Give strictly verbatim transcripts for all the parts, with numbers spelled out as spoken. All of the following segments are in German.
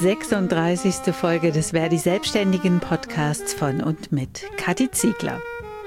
sechsunddreißigste Folge des Verdi Selbstständigen Podcasts von und mit Kathi Ziegler.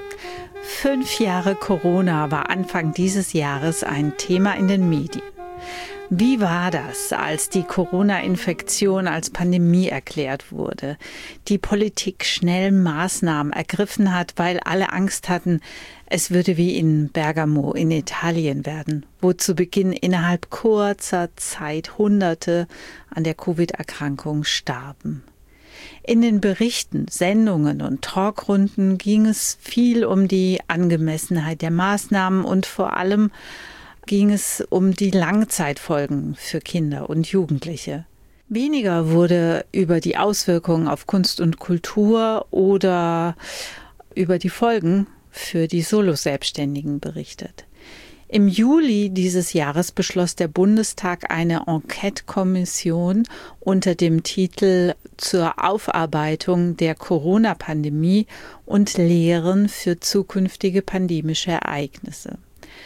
Fünf Jahre Corona war Anfang dieses Jahres ein Thema in den Medien. Wie war das, als die Corona-Infektion als Pandemie erklärt wurde, die Politik schnell Maßnahmen ergriffen hat, weil alle Angst hatten, es würde wie in Bergamo in Italien werden, wo zu Beginn innerhalb kurzer Zeit Hunderte an der Covid-Erkrankung starben. In den Berichten, Sendungen und Talkrunden ging es viel um die Angemessenheit der Maßnahmen und vor allem ging es um die Langzeitfolgen für Kinder und Jugendliche. Weniger wurde über die Auswirkungen auf Kunst und Kultur oder über die Folgen für die Solo-Selbstständigen berichtet. Im Juli dieses Jahres beschloss der Bundestag eine Enquete-Kommission unter dem Titel zur Aufarbeitung der Corona-Pandemie und Lehren für zukünftige pandemische Ereignisse.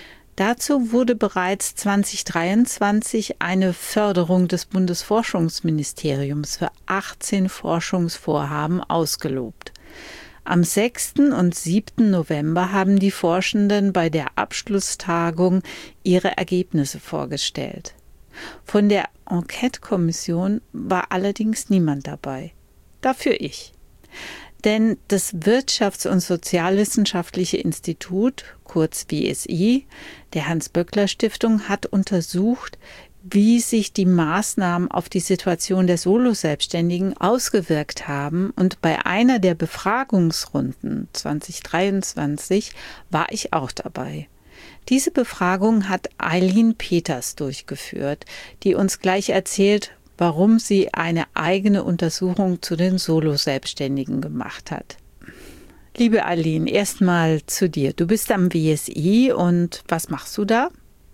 Dazu wurde bereits zweitausenddreiundzwanzig eine Förderung des Bundesforschungsministeriums für achtzehn Forschungsvorhaben ausgelobt. Am sechsten und siebten November haben die Forschenden bei der Abschlusstagung ihre Ergebnisse vorgestellt. Von der Enquete-Kommission war allerdings niemand dabei. Dafür ich. Denn das Wirtschafts- und Sozialwissenschaftliche Institut, kurz W S I, der Hans-Böckler-Stiftung, hat untersucht, wie sich die Maßnahmen auf die Situation der Solo-Selbstständigen ausgewirkt haben. Und bei einer der Befragungsrunden zweitausenddreiundzwanzig war ich auch dabei. Diese Befragung hat Eileen Peters durchgeführt, die uns gleich erzählt, warum sie eine eigene Untersuchung zu den Solo-Selbstständigen gemacht hat. Liebe Eileen, erstmal zu dir. Du bist am W S I und was machst du da?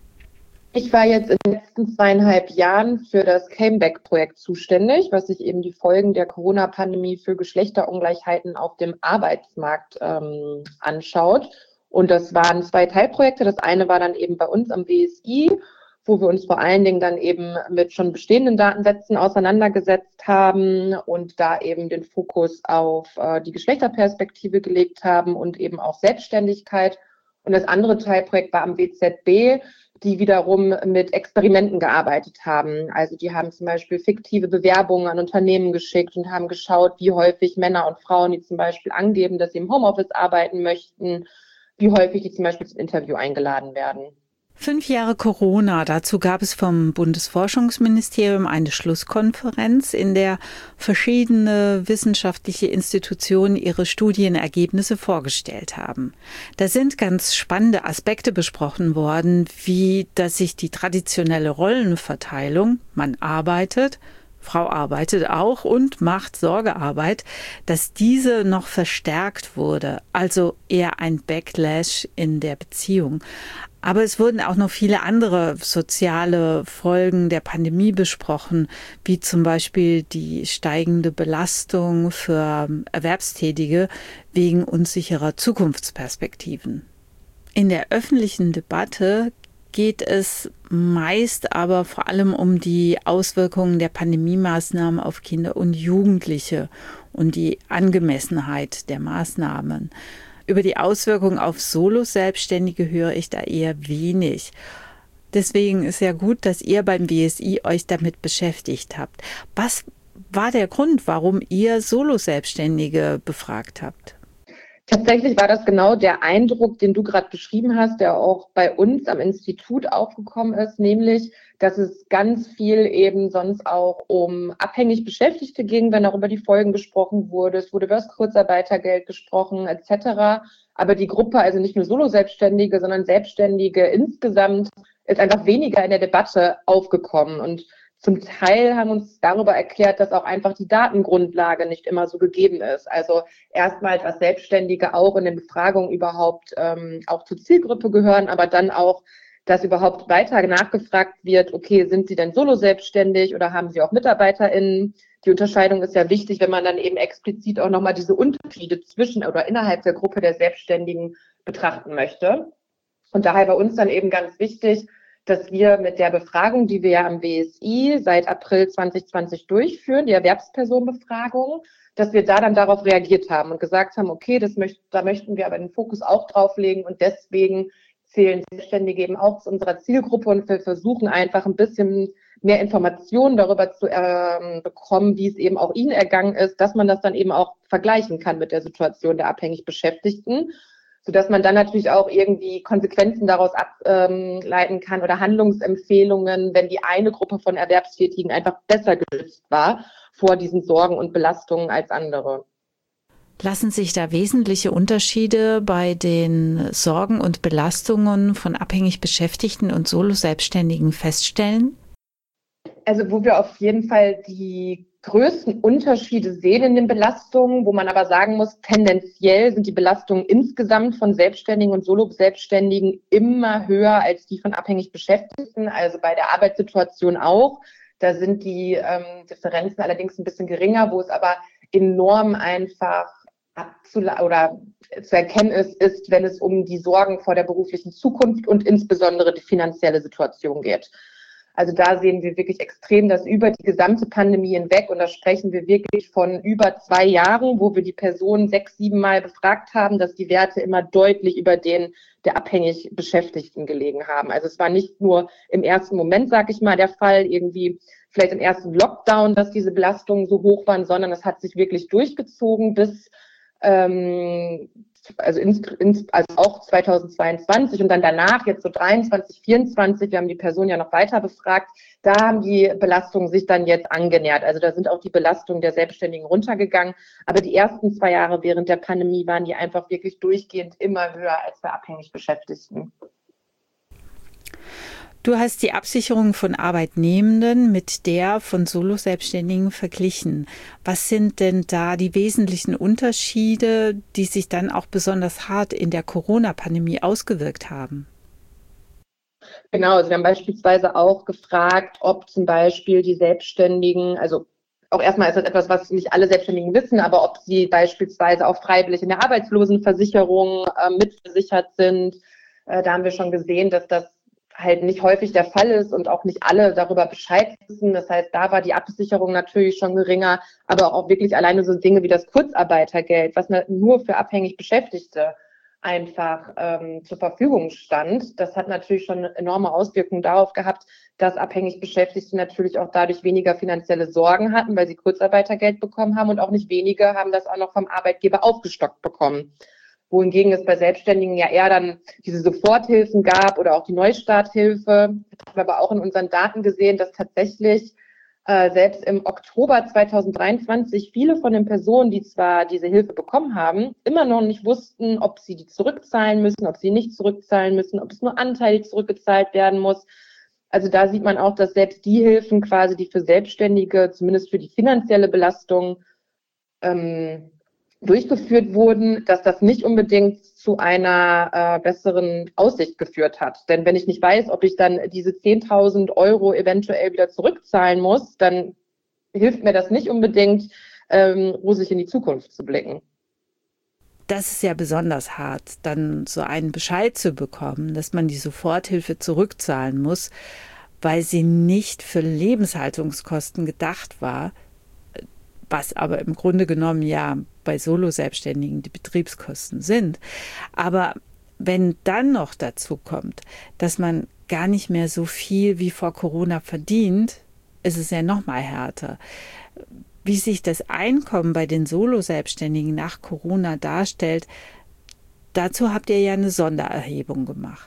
Ich war jetzt in den letzten zweieinhalb Jahren für das Cameback-Projekt zuständig, was sich eben die Folgen der Corona-Pandemie für Geschlechterungleichheiten auf dem Arbeitsmarkt ähm, anschaut. Und das waren zwei Teilprojekte. Das eine war dann eben bei uns am W S I, wo wir uns vor allen Dingen dann eben mit schon bestehenden Datensätzen auseinandergesetzt haben und da eben den Fokus auf äh, die Geschlechterperspektive gelegt haben und eben auch Selbstständigkeit. Und das andere Teilprojekt war am W Z B, die wiederum mit Experimenten gearbeitet haben. Also die haben zum Beispiel fiktive Bewerbungen an Unternehmen geschickt und haben geschaut, wie häufig Männer und Frauen, die zum Beispiel angeben, dass sie im Homeoffice arbeiten möchten, wie häufig die zum Beispiel zum Interview eingeladen werden. Fünf Jahre Corona, dazu gab es vom Bundesforschungsministerium eine Schlusskonferenz, in der verschiedene wissenschaftliche Institutionen ihre Studienergebnisse vorgestellt haben. Da sind ganz spannende Aspekte besprochen worden, wie dass sich die traditionelle Rollenverteilung, man arbeitet, Frau arbeitet auch und macht Sorgearbeit, dass diese noch verstärkt wurde, also eher ein Backlash in der Beziehung. Aber es wurden auch noch viele andere soziale Folgen der Pandemie besprochen, wie zum Beispiel die steigende Belastung für Erwerbstätige wegen unsicherer Zukunftsperspektiven. In der öffentlichen Debatte geht es meist aber vor allem um die Auswirkungen der Pandemiemaßnahmen auf Kinder und Jugendliche und die Angemessenheit der Maßnahmen. Über die Auswirkungen auf Solo-Selbstständige höre ich da eher wenig. Deswegen ist ja gut, dass ihr beim W S I euch damit beschäftigt habt. Was war der Grund, warum ihr Solo-Selbstständige befragt habt? Tatsächlich war das genau der Eindruck, den du gerade beschrieben hast, der auch bei uns am Institut aufgekommen ist, nämlich, dass es ganz viel eben sonst auch um abhängig Beschäftigte ging, wenn auch über die Folgen gesprochen wurde. Es wurde über das Kurzarbeitergeld gesprochen et cetera. Aber die Gruppe, also nicht nur Solo-Selbstständige, sondern Selbstständige insgesamt, ist einfach weniger in der Debatte aufgekommen. Und zum Teil haben uns darüber erklärt, dass auch einfach die Datengrundlage nicht immer so gegeben ist. Also erstmal, dass Selbstständige auch in den Befragungen überhaupt ähm, auch zur Zielgruppe gehören, aber dann auch, dass überhaupt weiter nachgefragt wird, okay, sind sie denn solo selbstständig oder haben sie auch MitarbeiterInnen? Die Unterscheidung ist ja wichtig, wenn man dann eben explizit auch nochmal diese Unterschiede zwischen oder innerhalb der Gruppe der Selbstständigen betrachten möchte. Und daher bei uns dann eben ganz wichtig, dass wir mit der Befragung, die wir ja am B S I seit April zwanzig zwanzig durchführen, die Erwerbspersonenbefragung, dass wir da dann darauf reagiert haben und gesagt haben, okay, das möcht, da möchten wir aber den Fokus auch drauf legen und deswegen zählen Selbstständige eben auch zu unserer Zielgruppe und wir versuchen einfach ein bisschen mehr Informationen darüber zu äh, bekommen, wie es eben auch ihnen ergangen ist, dass man das dann eben auch vergleichen kann mit der Situation der abhängig Beschäftigten, sodass man dann natürlich auch irgendwie Konsequenzen daraus ableiten kann oder Handlungsempfehlungen, wenn die eine Gruppe von Erwerbstätigen einfach besser geschützt war vor diesen Sorgen und Belastungen als andere. Lassen sich da wesentliche Unterschiede bei den Sorgen und Belastungen von abhängig Beschäftigten und Solo-Selbstständigen feststellen? Also wo wir auf jeden Fall die größten Unterschiede sehen in den Belastungen, wo man aber sagen muss, tendenziell sind die Belastungen insgesamt von Selbstständigen und Solo-Selbstständigen immer höher als die von abhängig Beschäftigten, also bei der Arbeitssituation auch. Da sind die ähm, Differenzen allerdings ein bisschen geringer, wo es aber enorm einfach abzula- oder zu erkennen ist, ist, wenn es um die Sorgen vor der beruflichen Zukunft und insbesondere die finanzielle Situation geht. Also da sehen wir wirklich extrem, dass über die gesamte Pandemie hinweg, und da sprechen wir wirklich von über zwei Jahren, wo wir die Personen sechs, sieben Mal befragt haben, dass die Werte immer deutlich über den der abhängig Beschäftigten gelegen haben. Also es war nicht nur im ersten Moment, sag ich mal, der Fall, irgendwie vielleicht im ersten Lockdown, dass diese Belastungen so hoch waren, sondern es hat sich wirklich durchgezogen bis ähm, also, ins, ins, also auch zweitausendzweiundzwanzig und dann danach, jetzt so dreiundzwanzig, vierundzwanzig, wir haben die Person ja noch weiter befragt, da haben die Belastungen sich dann jetzt angenähert. Also da sind auch die Belastungen der Selbstständigen runtergegangen. Aber die ersten zwei Jahre während der Pandemie waren die einfach wirklich durchgehend immer höher als bei abhängig Beschäftigten. Du hast die Absicherung von Arbeitnehmenden mit der von Solo-Selbstständigen verglichen. Was sind denn da die wesentlichen Unterschiede, die sich dann auch besonders hart in der Corona-Pandemie ausgewirkt haben? Genau, also wir haben beispielsweise auch gefragt, ob zum Beispiel die Selbstständigen, also auch erstmal ist das etwas, was nicht alle Selbstständigen wissen, aber ob sie beispielsweise auch freiwillig in der Arbeitslosenversicherung äh, mitversichert sind. Äh, da haben wir schon gesehen, dass das halt nicht häufig der Fall ist und auch nicht alle darüber Bescheid wissen. Das heißt, da war die Absicherung natürlich schon geringer, aber auch wirklich alleine so Dinge wie das Kurzarbeitergeld, was nur für abhängig Beschäftigte einfach ähm, zur Verfügung stand. Das hat natürlich schon enorme Auswirkungen darauf gehabt, dass abhängig Beschäftigte natürlich auch dadurch weniger finanzielle Sorgen hatten, weil sie Kurzarbeitergeld bekommen haben und auch nicht wenige haben das auch noch vom Arbeitgeber aufgestockt bekommen. Wohingegen es bei Selbstständigen ja eher dann diese Soforthilfen gab oder auch die Neustarthilfe. Das haben wir aber auch in unseren Daten gesehen, dass tatsächlich äh, selbst im Oktober zweitausenddreiundzwanzig viele von den Personen, die zwar diese Hilfe bekommen haben, immer noch nicht wussten, ob sie die zurückzahlen müssen, ob sie nicht zurückzahlen müssen, ob es nur anteilig zurückgezahlt werden muss. Also da sieht man auch, dass selbst die Hilfen quasi, die für Selbstständige, zumindest für die finanzielle Belastung, ähm, durchgeführt wurden, dass das nicht unbedingt zu einer äh, besseren Aussicht geführt hat. Denn wenn ich nicht weiß, ob ich dann diese zehntausend Euro eventuell wieder zurückzahlen muss, dann hilft mir das nicht unbedingt, ähm, rosig in die Zukunft zu blicken. Das ist ja besonders hart, dann so einen Bescheid zu bekommen, dass man die Soforthilfe zurückzahlen muss, weil sie nicht für Lebenshaltungskosten gedacht war, was aber im Grunde genommen ja bei Solo-Selbstständigen die Betriebskosten sind. Aber wenn dann noch dazu kommt, dass man gar nicht mehr so viel wie vor Corona verdient, ist es ja noch mal härter. Wie sich das Einkommen bei den Solo-Selbstständigen nach Corona darstellt, dazu habt ihr ja eine Sondererhebung gemacht.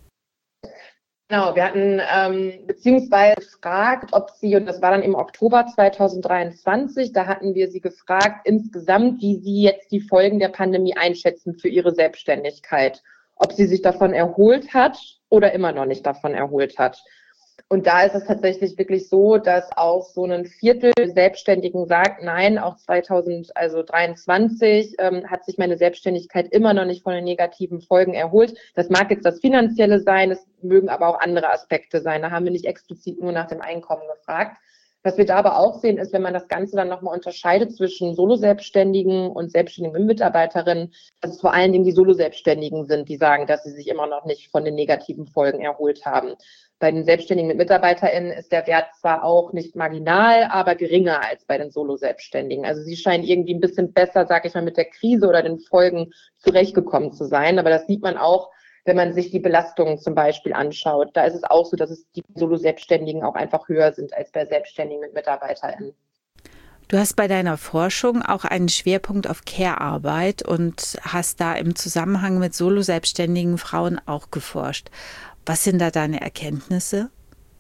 Genau, wir hatten ähm, beziehungsweise gefragt, ob sie, und das war dann im Oktober zweitausenddreiundzwanzig, da hatten wir sie gefragt, insgesamt, wie sie jetzt die Folgen der Pandemie einschätzen für ihre Selbstständigkeit. Ob sie sich davon erholt hat oder immer noch nicht davon erholt hat. Und da ist es tatsächlich wirklich so, dass auch so ein Viertel der Selbstständigen sagt, nein, auch zweitausenddreiundzwanzig ähm, hat sich meine Selbstständigkeit immer noch nicht von den negativen Folgen erholt. Das mag jetzt das Finanzielle sein, es mögen aber auch andere Aspekte sein. Da haben wir nicht explizit nur nach dem Einkommen gefragt. Was wir da aber auch sehen, ist, wenn man das Ganze dann nochmal unterscheidet zwischen Solo-Selbstständigen und selbstständigen Mitarbeiterinnen, dass es vor allen Dingen die Solo-Selbstständigen sind, die sagen, dass sie sich immer noch nicht von den negativen Folgen erholt haben. Bei den Selbstständigen mit MitarbeiterInnen ist der Wert zwar auch nicht marginal, aber geringer als bei den Solo-Selbstständigen. Also sie scheinen irgendwie ein bisschen besser, sag ich mal, mit der Krise oder den Folgen zurechtgekommen zu sein. Aber das sieht man auch, wenn man sich die Belastungen zum Beispiel anschaut. Da ist es auch so, dass es die Solo-Selbstständigen auch einfach höher sind als bei Selbstständigen mit MitarbeiterInnen. Du hast bei deiner Forschung auch einen Schwerpunkt auf Care-Arbeit und hast da im Zusammenhang mit Solo-selbstständigen Frauen auch geforscht. Was sind da deine Erkenntnisse?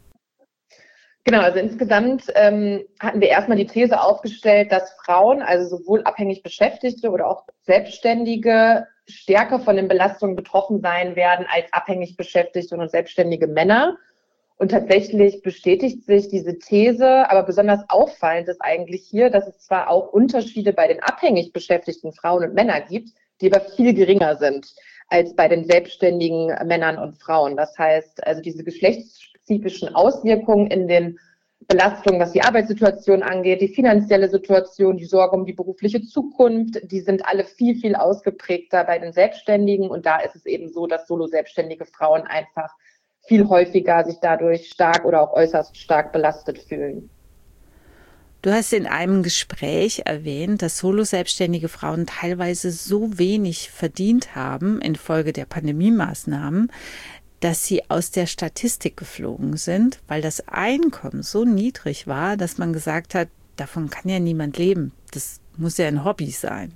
Genau, also insgesamt ähm, hatten wir erstmal die These aufgestellt, dass Frauen, also sowohl abhängig Beschäftigte oder auch Selbstständige, stärker von den Belastungen betroffen sein werden als abhängig Beschäftigte und selbstständige Männer. Und tatsächlich bestätigt sich diese These, aber besonders auffallend ist eigentlich hier, dass es zwar auch Unterschiede bei den abhängig beschäftigten Frauen und Männern gibt, die aber viel geringer sind als bei den selbstständigen Männern und Frauen. Das heißt, also diese geschlechtsspezifischen Auswirkungen in den Belastungen, was die Arbeitssituation angeht, die finanzielle Situation, die Sorge um die berufliche Zukunft, die sind alle viel, viel ausgeprägter bei den Selbstständigen. Und da ist es eben so, dass solo-selbstständige Frauen einfach viel häufiger sich dadurch stark oder auch äußerst stark belastet fühlen. Du hast in einem Gespräch erwähnt, dass solo-selbstständige Frauen teilweise so wenig verdient haben infolge der Pandemiemaßnahmen, dass sie aus der Statistik geflogen sind, weil das Einkommen so niedrig war, dass man gesagt hat, davon kann ja niemand leben. Das muss ja ein Hobby sein.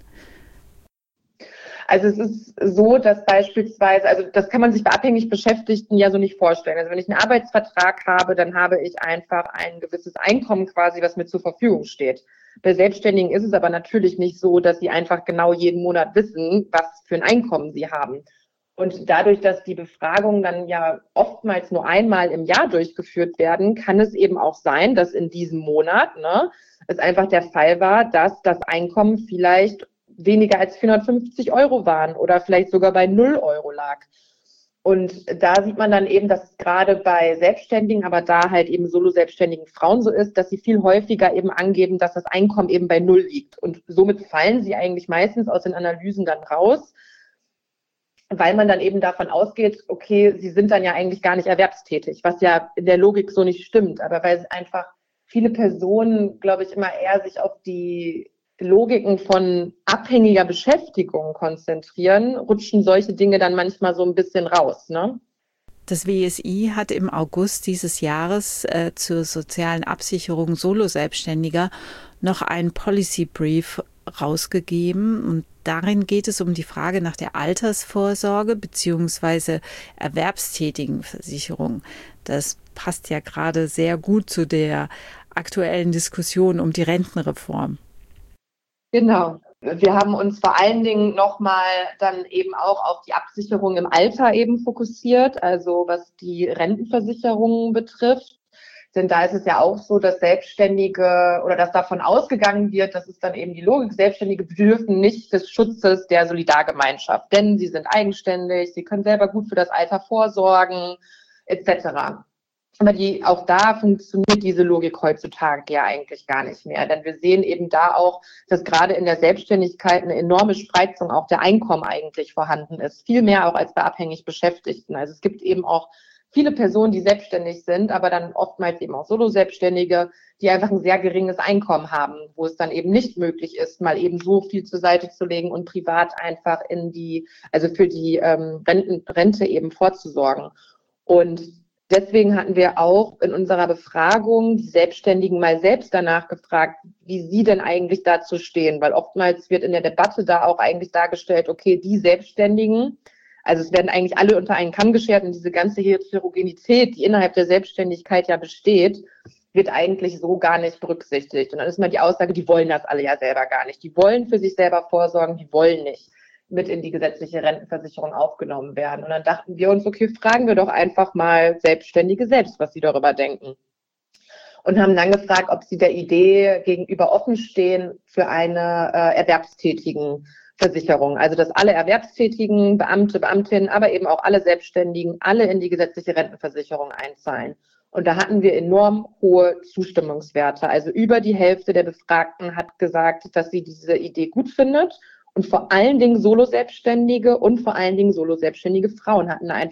Also es ist so, dass beispielsweise, also das kann man sich bei abhängig Beschäftigten ja so nicht vorstellen. Also wenn ich einen Arbeitsvertrag habe, dann habe ich einfach ein gewisses Einkommen quasi, was mir zur Verfügung steht. Bei Selbstständigen ist es aber natürlich nicht so, dass sie einfach genau jeden Monat wissen, was für ein Einkommen sie haben. Und dadurch, dass die Befragungen dann ja oftmals nur einmal im Jahr durchgeführt werden, kann es eben auch sein, dass in diesem Monat ne, es einfach der Fall war, dass das Einkommen vielleicht weniger als vierhundertfünfzig Euro waren oder vielleicht sogar bei null Euro lag. Und da sieht man dann eben, dass es gerade bei Selbstständigen, aber da halt eben solo-selbstständigen Frauen so ist, dass sie viel häufiger eben angeben, dass das Einkommen eben bei null liegt. Und somit fallen sie eigentlich meistens aus den Analysen dann raus, weil man dann eben davon ausgeht, okay, sie sind dann ja eigentlich gar nicht erwerbstätig, was ja in der Logik so nicht stimmt. Aber weil es einfach viele Personen, glaube ich, immer eher sich auf die Logiken von abhängiger Beschäftigung konzentrieren, rutschen solche Dinge dann manchmal so ein bisschen raus, ne? Das W S I hat im August dieses Jahres äh, zur sozialen Absicherung Solo-Selbstständiger noch einen Policy Brief rausgegeben und darin geht es um die Frage nach der Altersvorsorge bzw. Erwerbstätigenversicherung. Das passt ja gerade sehr gut zu der aktuellen Diskussion um die Rentenreform. Genau. Wir haben uns vor allen Dingen nochmal dann eben auch auf die Absicherung im Alter eben fokussiert, also was die Rentenversicherungen betrifft. Denn da ist es ja auch so, dass Selbstständige oder dass davon ausgegangen wird, das ist dann eben die Logik, Selbstständige bedürfen nicht des Schutzes der Solidargemeinschaft, denn sie sind eigenständig, sie können selber gut für das Alter vorsorgen, et cetera. Aber die, auch da funktioniert diese Logik heutzutage ja eigentlich gar nicht mehr. Denn wir sehen eben da auch, dass gerade in der Selbstständigkeit eine enorme Spreizung auch der Einkommen eigentlich vorhanden ist. Viel mehr auch als bei abhängig Beschäftigten. Also es gibt eben auch viele Personen, die selbstständig sind, aber dann oftmals eben auch Solo-Selbstständige, die einfach ein sehr geringes Einkommen haben, wo es dann eben nicht möglich ist, mal eben so viel zur Seite zu legen und privat einfach in die, also für die ähm, Renten, Rente eben vorzusorgen. Und deswegen hatten wir auch in unserer Befragung die Selbstständigen mal selbst danach gefragt, wie sie denn eigentlich dazu stehen, weil oftmals wird in der Debatte da auch eigentlich dargestellt, okay, die Selbstständigen, also es werden eigentlich alle unter einen Kamm geschert und diese ganze Heterogenität, die innerhalb der Selbstständigkeit ja besteht, wird eigentlich so gar nicht berücksichtigt. Und dann ist mal die Aussage, die wollen das alle ja selber gar nicht. Die wollen für sich selber vorsorgen, die wollen nicht mit in die gesetzliche Rentenversicherung aufgenommen werden. Und dann dachten wir uns, okay, fragen wir doch einfach mal Selbstständige selbst, was sie darüber denken. Und haben dann gefragt, ob sie der Idee gegenüber offen stehen für eine äh, Erwerbstätigenversicherung. Also dass alle Erwerbstätigen, Beamte, Beamtinnen, aber eben auch alle Selbstständigen, alle in die gesetzliche Rentenversicherung einzahlen. Und da hatten wir enorm hohe Zustimmungswerte. Also über die Hälfte der Befragten hat gesagt, dass sie diese Idee gut findet. Und vor allen Dingen Solo-Selbstständige und vor allen Dingen Solo-Selbstständige Frauen hatten einfach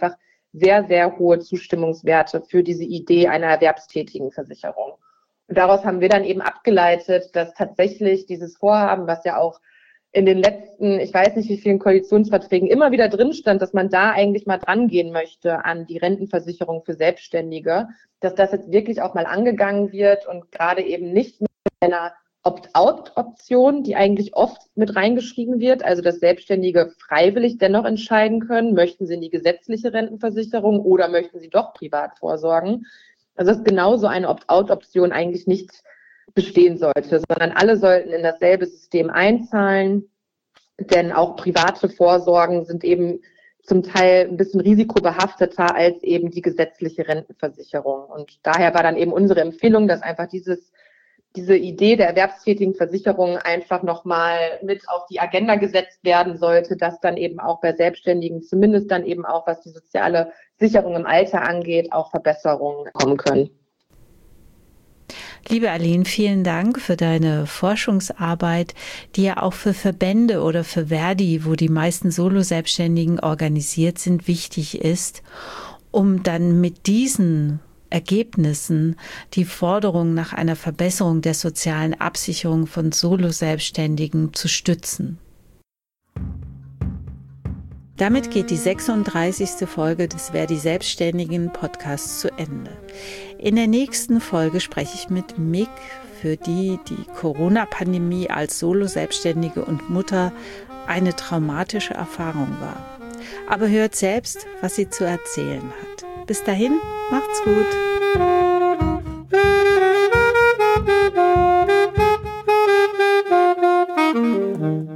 sehr, sehr hohe Zustimmungswerte für diese Idee einer erwerbstätigen Versicherung. Und daraus haben wir dann eben abgeleitet, dass tatsächlich dieses Vorhaben, was ja auch in den letzten, ich weiß nicht wie vielen Koalitionsverträgen immer wieder drin stand, dass man da eigentlich mal dran gehen möchte an die Rentenversicherung für Selbstständige, dass das jetzt wirklich auch mal angegangen wird und gerade eben nicht mit einer Opt-out-Option, die eigentlich oft mit reingeschrieben wird, also dass Selbstständige freiwillig dennoch entscheiden können, möchten sie in die gesetzliche Rentenversicherung oder möchten sie doch privat vorsorgen. Also dass genauso eine Opt-out-Option eigentlich nicht bestehen sollte, sondern alle sollten in dasselbe System einzahlen, denn auch private Vorsorgen sind eben zum Teil ein bisschen risikobehafteter als eben die gesetzliche Rentenversicherung. Und daher war dann eben unsere Empfehlung, dass einfach dieses, diese Idee der erwerbstätigen Versicherung einfach nochmal mit auf die Agenda gesetzt werden sollte, dass dann eben auch bei Selbstständigen zumindest dann eben auch, was die soziale Sicherung im Alter angeht, auch Verbesserungen kommen können. Liebe Aline, vielen Dank für deine Forschungsarbeit, die ja auch für Verbände oder für Verdi, wo die meisten Solo-Selbstständigen organisiert sind, wichtig ist, um dann mit diesen Ergebnissen die Forderung nach einer Verbesserung der sozialen Absicherung von Solo-Selbstständigen zu stützen. Damit geht die sechsunddreißigste Folge des Verdi Selbstständigen Podcasts zu Ende. In der nächsten Folge spreche ich mit Mick, für die die Corona-Pandemie als Solo-Selbstständige und Mutter eine traumatische Erfahrung war. Aber hört selbst, was sie zu erzählen hat. Bis dahin, macht's gut.